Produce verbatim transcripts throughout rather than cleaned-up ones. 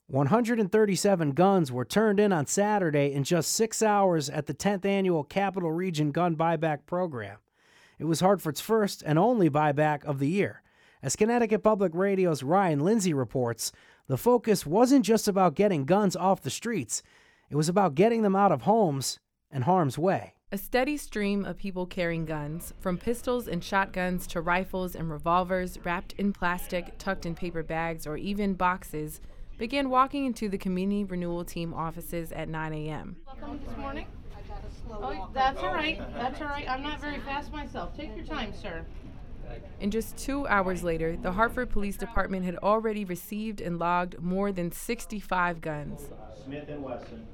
one hundred thirty-seven guns were turned in on Saturday in just six hours at the tenth Annual Capital Region Gun Buyback Program. It was Hartford's first and only buyback of the year. As Connecticut Public Radio's Ryan Lindsay reports, the focus wasn't just about getting guns off the streets. It was about getting them out of homes and harm's way. A steady stream of people carrying guns, from pistols and shotguns to rifles and revolvers wrapped in plastic, tucked in paper bags, or even boxes, began walking into the Community Renewal Team offices at nine a.m. Welcome this morning. Oh, that's all right. That's all right. I'm not very fast myself. Take your time, sir. And just two hours later, the Hartford Police Department had already received and logged more than sixty-five guns. Smith and Wesson,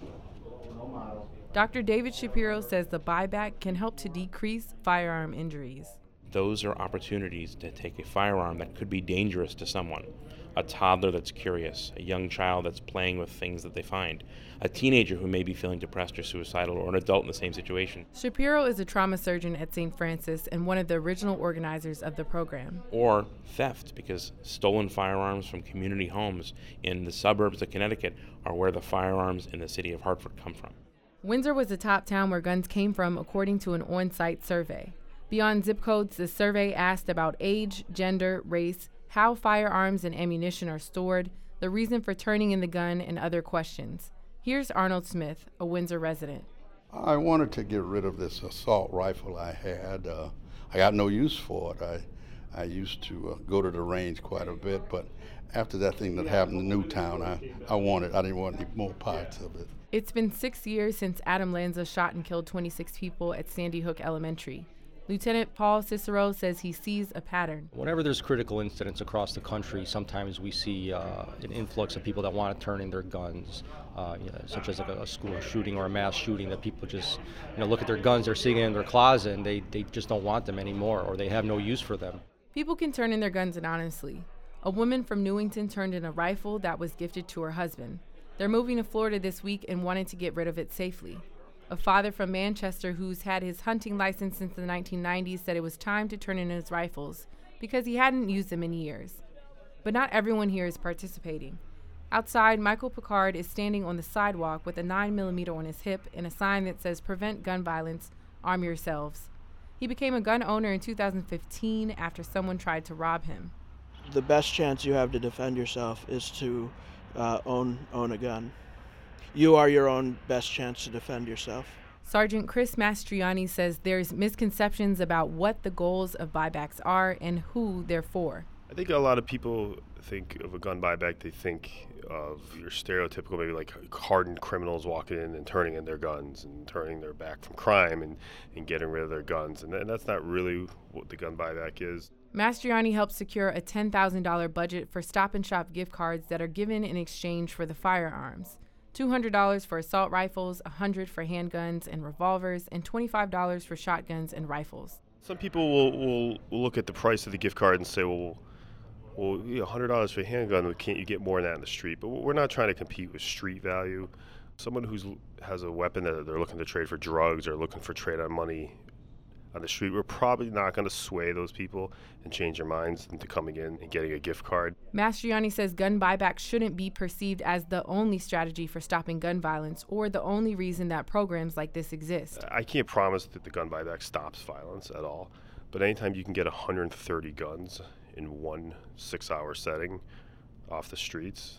no model. Doctor David Shapiro says the buyback can help to decrease firearm injuries. Those are opportunities to take a firearm that could be dangerous to someone. A toddler that's curious, a young child that's playing with things that they find, a teenager who may be feeling depressed or suicidal, or an adult in the same situation. Shapiro is a trauma surgeon at Saint Francis and one of the original organizers of the program. Or theft, because stolen firearms from community homes in the suburbs of Connecticut are where the firearms in the city of Hartford come from. Windsor was the top town where guns came from, according to an on-site survey. Beyond zip codes, the survey asked about age, gender, race, how firearms and ammunition are stored, the reason for turning in the gun, and other questions. Here's Arnold Smith, a Windsor resident. I wanted to get rid of this assault rifle I had. Uh, I got no use for it. I, I used to uh, go to the range quite a bit, but after that thing that happened in Newtown, I, I wanted, I didn't want any more parts of it. It's been six years since Adam Lanza shot and killed twenty-six people at Sandy Hook Elementary. Lieutenant Paul Cicero says he sees a pattern. Whenever there's critical incidents across the country, sometimes we see uh, an influx of people that want to turn in their guns, uh, you know, such as like a, a school shooting or a mass shooting, that people just you know, look at their guns, they're sitting in their closet, and they, they just don't want them anymore, or they have no use for them. People can turn in their guns anonymously. A woman from Newington turned in a rifle that was gifted to her husband. They're moving to Florida this week and wanted to get rid of it safely. A father from Manchester who's had his hunting license since the nineteen nineties said it was time to turn in his rifles because he hadn't used them in years. But not everyone here is participating. Outside, Michael Picard is standing on the sidewalk with a nine millimeter on his hip and a sign that says, "Prevent gun violence, arm yourselves." He became a gun owner in two thousand fifteen after someone tried to rob him. The best chance you have to defend yourself is to uh, own own a gun. You are your own best chance to defend yourself. Sergeant Chris Mastriani says there's misconceptions about what the goals of buybacks are and who they're for. I think a lot of people think of a gun buyback, they think of your stereotypical, maybe like hardened criminals walking in and turning in their guns and turning their back from crime and, and getting rid of their guns. And, and that's not really what the gun buyback is. Mastriani helped secure a ten thousand dollars budget for Stop and Shop gift cards that are given in exchange for the firearms. two hundred dollars for assault rifles, one hundred dollars for handguns and revolvers, and twenty-five dollars for shotguns and rifles. Some people will, will, will look at the price of the gift card and say, well, well, yeah, one hundred dollars for a handgun, can't you get more than that in the street? But we're not trying to compete with street value. Someone who has a weapon that they're looking to trade for drugs or looking for trade on money on the street, we're probably not going to sway those people and change their minds into coming in and getting a gift card. Mastriani says gun buybacks shouldn't be perceived as the only strategy for stopping gun violence or the only reason that programs like this exist. I can't promise that the gun buyback stops violence at all, but anytime you can get one hundred thirty guns in one six-hour setting off the streets,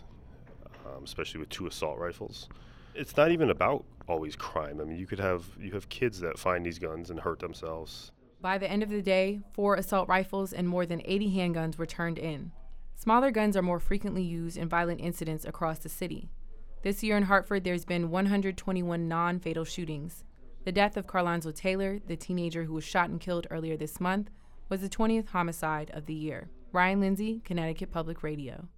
um, especially with two assault rifles, it's not even about always crime. I mean, you could have you have kids that find these guns and hurt themselves. By the end of the day, four assault rifles and more than eighty handguns were turned in. Smaller guns are more frequently used in violent incidents across the city. This year in Hartford, there's been one hundred twenty-one non-fatal shootings. The death of Carlonzo Taylor, the teenager who was shot and killed earlier this month, was the twentieth homicide of the year. Ryan Lindsay, Connecticut Public Radio.